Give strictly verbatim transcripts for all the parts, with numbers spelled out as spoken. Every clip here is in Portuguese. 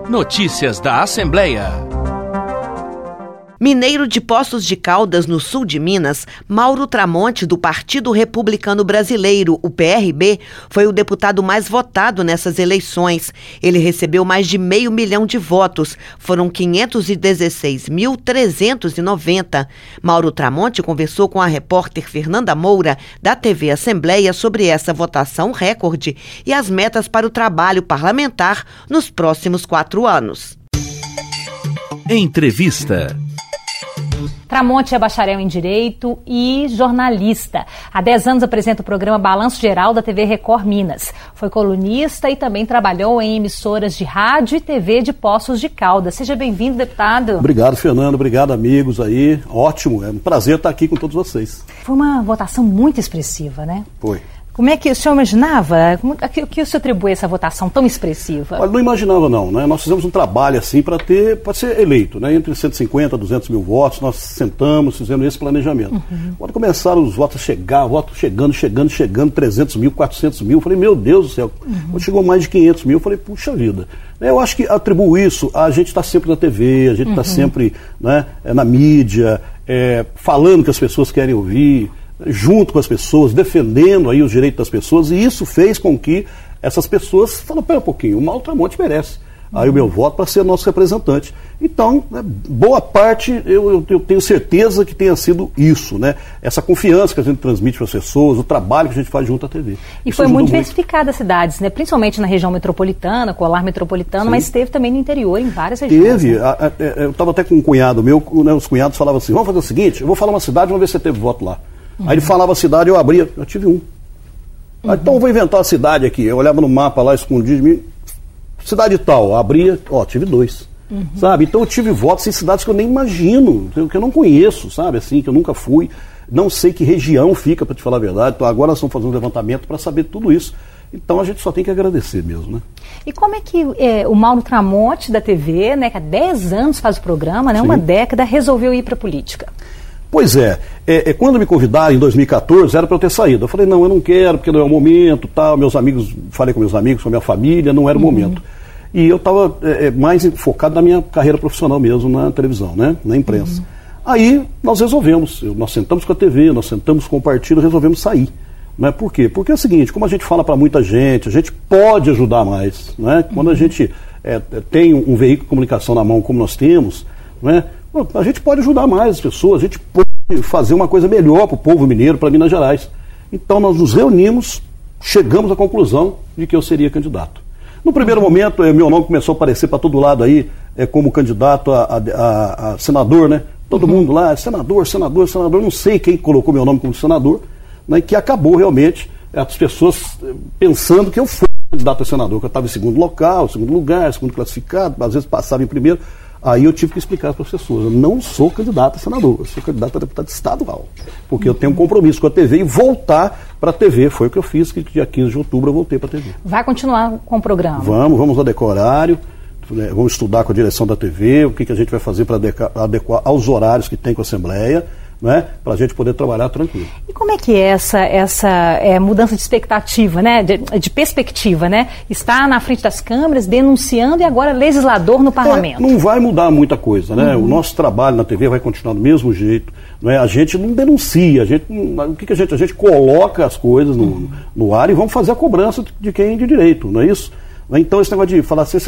Notícias da Assembleia. Mineiro de Poços de Caldas, no sul de Minas, Mauro Tramonte, do Partido Republicano Brasileiro, o P R B, foi o deputado mais votado nessas eleições. Ele recebeu mais de meio milhão de votos, foram quinhentos e dezesseis mil trezentos e noventa. Mauro Tramonte conversou com a repórter Fernanda Moura, da T V Assembleia, sobre essa votação recorde e as metas para o trabalho parlamentar nos próximos quatro anos. Entrevista. Tramonte é bacharel em Direito e jornalista. Há dez anos apresenta o programa Balanço Geral da T V Record Minas. Foi colunista e também trabalhou em emissoras de rádio e T V de Poços de Caldas. Seja bem-vindo, deputado. Obrigado, Fernando. Obrigado, amigos aí. Ótimo. É um prazer estar aqui com todos vocês. Foi uma votação muito expressiva, né? Foi. Como é que o senhor imaginava? O que o senhor atribui a essa votação tão expressiva? Olha, não imaginava não, né? Nós fizemos um trabalho assim para ter, para ser eleito, né? Entre cento e cinquenta e duzentos mil votos, nós sentamos, fizemos esse planejamento. Uhum. Quando começaram os votos a chegar, votos chegando, chegando, chegando, trezentos mil, quatrocentos mil, eu falei, meu Deus do céu. Uhum. Quando chegou mais de quinhentos mil, eu falei, puxa vida. Eu acho que atribuo isso, a gente está sempre na T V, a gente está uhum. sempre, né, na mídia, é, falando que as pessoas querem ouvir, junto com as pessoas, defendendo aí os direitos das pessoas, e isso fez com que essas pessoas falaram, pera um pouquinho, o Mauro Tramonte merece aí o meu voto para ser nosso representante. Então, né, boa parte, eu, eu, eu tenho certeza que tenha sido isso, né? Essa confiança que a gente transmite para as pessoas, o trabalho que a gente faz junto à T V. E isso foi muito diversificada as cidades, né? Principalmente na região metropolitana, colar metropolitano, Sim. mas teve também no interior, em várias regiões. Teve, né? a, a, eu estava até com um cunhado meu, né, os cunhados falavam assim, vamos fazer o seguinte, eu vou falar uma cidade, vamos ver se você teve voto lá. Uhum. Aí ele falava a cidade, eu abria, eu tive um. Uhum. Então eu vou inventar a cidade aqui. Eu olhava no mapa lá, escondido, cidade tal, abria, ó, tive dois. Uhum. Sabe? Então eu tive votos em cidades que eu nem imagino, que eu não conheço, sabe? Assim, que eu nunca fui. Não sei que região fica, para te falar a verdade. Então agora nós estamos fazendo um levantamento para saber tudo isso. Então a gente só tem que agradecer mesmo, né? E como é que é, o Mauro Tramonte da T V, né, que há dez anos faz o programa, né, Sim. uma década, resolveu ir para a política? Pois é, é, é, quando me convidaram em dois mil e quatorze, era para eu ter saído. Eu falei, não, eu não quero, porque não é o momento, tal. Meus amigos, falei com meus amigos, com a minha família, não era o uhum. momento. E eu estava é, mais focado na minha carreira profissional mesmo, na televisão, né, na imprensa. Uhum. Aí nós resolvemos, nós sentamos com a T V, nós sentamos com o partido, resolvemos sair. Né? Por quê? Porque é o seguinte, como a gente fala para muita gente, a gente pode ajudar mais. Né? Quando uhum. a gente é, tem um veículo de comunicação na mão como nós temos, né? A gente pode ajudar mais as pessoas, a gente pode fazer uma coisa melhor para o povo mineiro, para Minas Gerais. Então nós nos reunimos, chegamos à conclusão de que eu seria candidato. No primeiro momento, meu nome começou a aparecer para todo lado aí, é, como candidato a, a, a, a senador, né? Todo uhum. mundo lá, senador, senador, senador, não sei quem colocou meu nome como senador, né? Que acabou realmente as pessoas pensando que eu fui candidato a senador, que eu estava em segundo local, segundo lugar, segundo classificado, às vezes passava em primeiro. Aí eu tive que explicar para as pessoas, eu não sou candidato a senador, eu sou candidato a deputado estadual, porque eu tenho um compromisso com a T V e voltar para a T V, foi o que eu fiz, que dia quinze de outubro eu voltei para a T V. Vai continuar com o programa? Vamos, vamos adequar horário, vamos estudar com a direção da T V, o que, que a gente vai fazer para adequar aos horários que tem com a Assembleia, né, para a gente poder trabalhar tranquilo. E como é que é essa, essa é, mudança de expectativa, né, de, de perspectiva, né? Está na frente das câmeras, denunciando e agora legislador no parlamento. É, não vai mudar muita coisa, né? Uhum. O nosso trabalho na T V vai continuar do mesmo jeito, não é? A gente não denuncia, a gente, o que, que a gente, a gente coloca as coisas no, uhum. no ar e vamos fazer a cobrança de quem é de direito, não é isso? Então esse negócio de falar assim,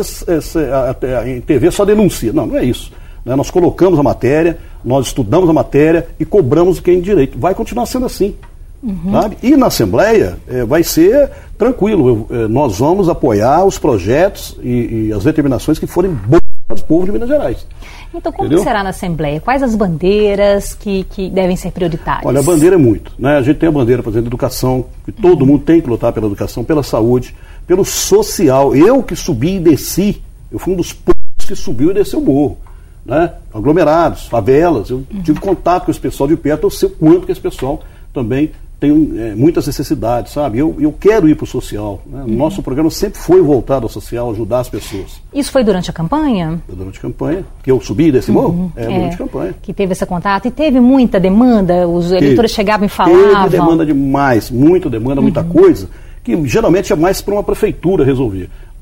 em T V só denuncia, não, não é isso. Né? Nós colocamos a matéria, nós estudamos a matéria e cobramos quem de direito. Vai continuar sendo assim. Uhum. Sabe? E na Assembleia é, vai ser tranquilo. Eu, é, nós vamos apoiar os projetos e, e as determinações que forem boas para o povo de Minas Gerais. Então como que será na Assembleia? Quais as bandeiras que, que devem ser prioritárias? Olha, a bandeira é muito. Né? A gente tem a bandeira, por exemplo, da educação, que todo uhum. mundo tem que lutar pela educação, pela saúde, pelo social. Eu que subi e desci, eu fui um dos poucos que subiu e desceu o morro. Né? Aglomerados, favelas, eu uhum. tive contato com esse pessoal de perto, eu sei o quanto que esse pessoal também tem é, muitas necessidades, sabe? Eu, eu quero ir para o social, né? Uhum. Nosso programa sempre foi voltado ao social, ajudar as pessoas. Isso foi durante a campanha? Foi durante a campanha, que eu subi desse morro, uhum. é, durante é, a campanha. Que teve esse contato, e teve muita demanda, os teve, eleitores chegavam e falavam? Teve demanda demais, muita demanda, muita uhum. coisa, que geralmente é mais para uma prefeitura resolver.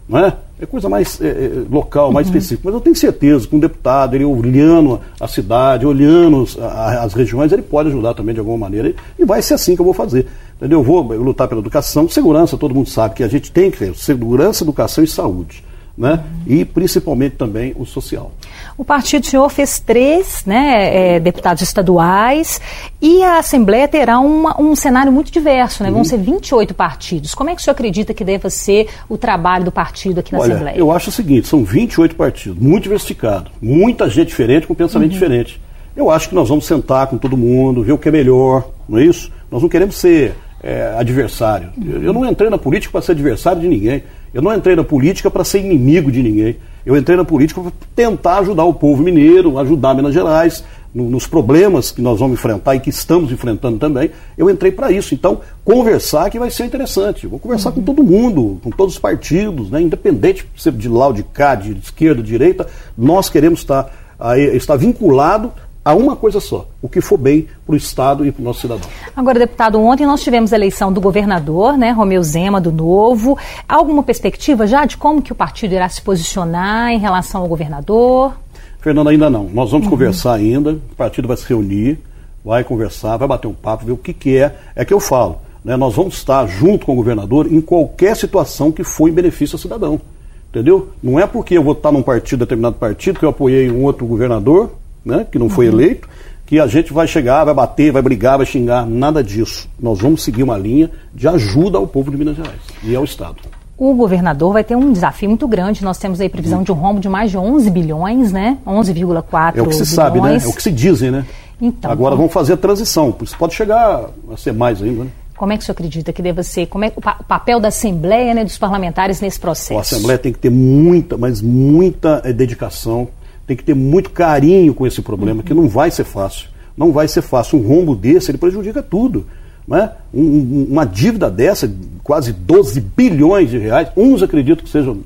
não é? É coisa mais é, local, mais uhum. específica. Mas eu tenho certeza que um deputado, ele olhando a cidade, olhando a, as regiões, ele pode ajudar também de alguma maneira. E vai ser assim que eu vou fazer. Entendeu? Eu vou lutar pela educação, segurança, todo mundo sabe que a gente tem que ter segurança, educação e saúde. Né? Uhum. E principalmente também o social. O partido do senhor fez três né, é, deputados estaduais e a Assembleia terá uma, um cenário muito diverso, né? Vão uhum. ser vinte e oito partidos. Como é que o senhor acredita que deva ser o trabalho do partido aqui na Olha, Assembleia? Eu acho o seguinte, são vinte e oito partidos, muito diversificados, muita gente diferente com pensamento uhum. diferente. Eu acho que nós vamos sentar com todo mundo, ver o que é melhor, não é isso? Nós não queremos ser é, adversário. Uhum. Eu, eu não entrei na política para ser adversário de ninguém. Eu não entrei na política para ser inimigo de ninguém. Eu entrei na política para tentar ajudar o povo mineiro, ajudar Minas Gerais, no, nos problemas que nós vamos enfrentar e que estamos enfrentando também. Eu entrei para isso. Então, conversar que vai ser interessante. Eu vou conversar uhum. com todo mundo, com todos os partidos, né? Independente de lá, de cá, de esquerda, de direita, nós queremos estar, aí, estar vinculado a uma coisa só, o que for bem para o Estado e para o nosso cidadão. Agora, deputado, ontem nós tivemos a eleição do governador, né, Romeu Zema, do Novo. Há alguma perspectiva já de como que o partido irá se posicionar em relação ao governador? Fernando, ainda não. Nós vamos uhum. conversar ainda, o partido vai se reunir, vai conversar, vai bater um papo, ver o que, que é. É que eu falo, né, nós vamos estar junto com o governador em qualquer situação que for em benefício ao cidadão. Entendeu? Não é porque eu vou estar num partido, determinado partido, que eu apoiei um outro governador, né, que não foi uhum. eleito, que a gente vai chegar, vai bater, vai brigar, vai xingar, nada disso. Nós vamos seguir uma linha de ajuda ao povo de Minas Gerais e ao Estado. O governador vai ter um desafio muito grande. Nós temos aí previsão uhum. de um rombo de mais de onze bilhões, né? onze vírgula quatro bilhões. É o que se sabe, né? É o que se dizem, né? Então, agora vamos fazer a transição, isso pode chegar a ser mais ainda, né? Como é que o senhor acredita que deva ser? Como é o, pa- o papel da Assembleia, né, dos parlamentares nesse processo? A Assembleia tem que ter muita, mas muita é, dedicação, tem que ter muito carinho com esse problema, uhum. que não vai ser fácil. Não vai ser fácil. Um rombo desse, ele prejudica tudo. Né? Um, um, uma dívida dessa, quase doze bilhões de reais, uns acreditam que sejam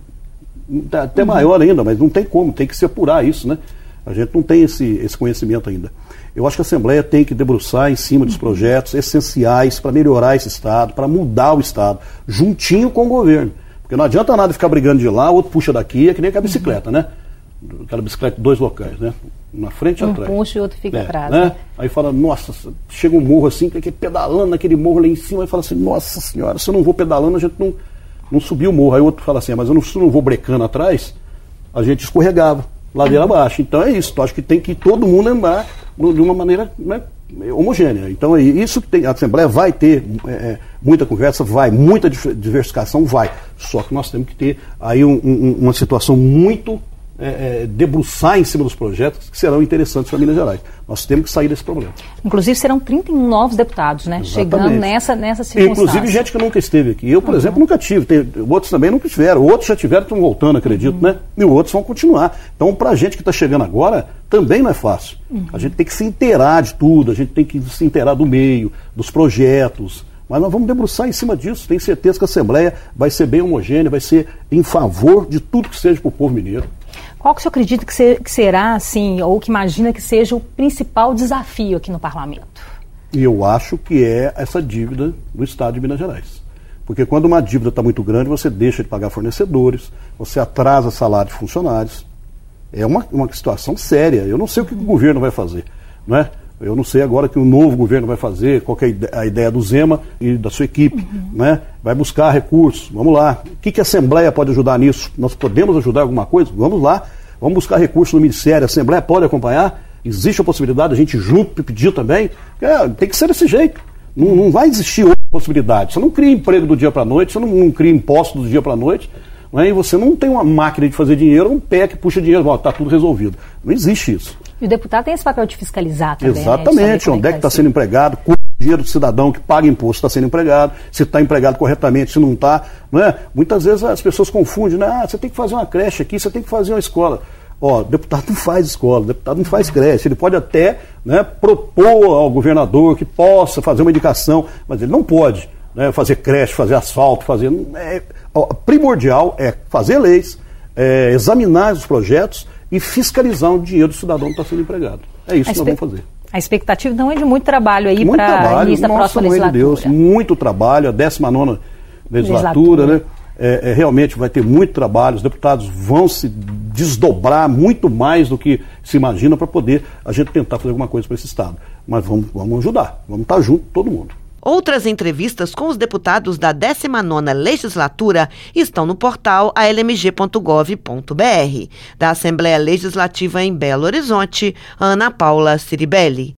até uhum. maior ainda, mas não tem como, tem que se apurar isso. Né? A gente não tem esse, esse conhecimento ainda. Eu acho que a Assembleia tem que debruçar em cima dos projetos essenciais para melhorar esse Estado, para mudar o Estado, juntinho com o governo. Porque não adianta nada ficar brigando de lá, outro puxa daqui, é que nem aquela bicicleta, né? Aquela bicicleta de dois locais, né? Na frente e um atrás. Um puxa e o outro fica é, atrás. Né? Né? Aí fala, nossa, chega um morro assim, que pedalando naquele morro lá em cima, e fala assim, nossa senhora, se eu não vou pedalando, a gente não, não subiu o morro. Aí o outro fala assim, mas eu não, se eu não vou brecando atrás, a gente escorregava, ladeira abaixo. Então é isso, eu acho que tem que todo mundo andar de uma maneira, né, homogênea. Então é isso que tem, a Assembleia vai ter é, muita conversa, vai, muita diversificação, vai. Só que nós temos que ter aí um, um, uma situação muito É, é, debruçar em cima dos projetos que serão interessantes para Minas Gerais. Nós temos que sair desse problema. Inclusive serão trinta e um novos deputados, né? Exatamente. Chegando nessa, nessa circunstância. Inclusive gente que nunca esteve aqui. Eu, por uhum. exemplo, nunca tive. Tem, outros também nunca tiveram. Outros já tiveram e estão voltando, acredito, uhum. né? E outros vão continuar. Então, para a gente que está chegando agora, também não é fácil. Uhum. A gente tem que se inteirar de tudo, a gente tem que se inteirar do meio, dos projetos. Mas nós vamos debruçar em cima disso. Tenho certeza que a Assembleia vai ser bem homogênea, vai ser em favor de tudo que seja para o povo mineiro. Qual que o senhor acredita que, ser, que será, assim, ou que imagina que seja o principal desafio aqui no Parlamento? E eu acho que é essa dívida do Estado de Minas Gerais. Porque quando uma dívida está muito grande, você deixa de pagar fornecedores, você atrasa salário de funcionários. É uma, uma situação séria. Eu não sei o que o governo vai fazer, não é? Eu não sei agora o que o novo governo vai fazer, qual que é a ideia do Zema e da sua equipe. Uhum. Né? Vai buscar recursos, vamos lá. O que, que a Assembleia pode ajudar nisso? Nós podemos ajudar em alguma coisa? Vamos lá. Vamos buscar recursos no Ministério. A Assembleia pode acompanhar? Existe a possibilidade da gente junto pedir também? É, tem que ser desse jeito. Não, não vai existir outra possibilidade. Você não cria emprego do dia para a noite, você não, não cria imposto do dia para a noite, né? E você não tem uma máquina de fazer dinheiro, um pé que puxa dinheiro, está tudo resolvido. Não existe isso. E o deputado tem esse papel de fiscalizar também. Exatamente, né? Onde é que está sendo empregado, quanto dinheiro do cidadão que paga imposto está sendo empregado, se está empregado corretamente, se não está. Não é? Muitas vezes as pessoas confundem, né? Ah, você tem que fazer uma creche aqui, você tem que fazer uma escola. Ó, o deputado não faz escola, o deputado não faz creche, ele pode até, né, propor ao governador que possa fazer uma indicação, mas ele não pode, né, fazer creche, fazer asfalto, fazer... É, ó, primordial é fazer leis, é, examinar os projetos e fiscalizar o dinheiro do cidadão que está sendo empregado. É isso que nós vamos fazer. A expectativa então é de muito trabalho aí para início da próxima legislatura. Deus, muito trabalho, a décima nona legislatura, legislatura. Né? é, é, realmente vai ter muito trabalho, os deputados vão se desdobrar muito mais do que se imagina para poder a gente tentar fazer alguma coisa para esse Estado. Mas vamos, vamos ajudar, vamos estar junto, todo mundo. Outras entrevistas com os deputados da décima nona Legislatura estão no portal a l m g ponto gov ponto b r. Da Assembleia Legislativa em Belo Horizonte, Ana Paula Ciribelli.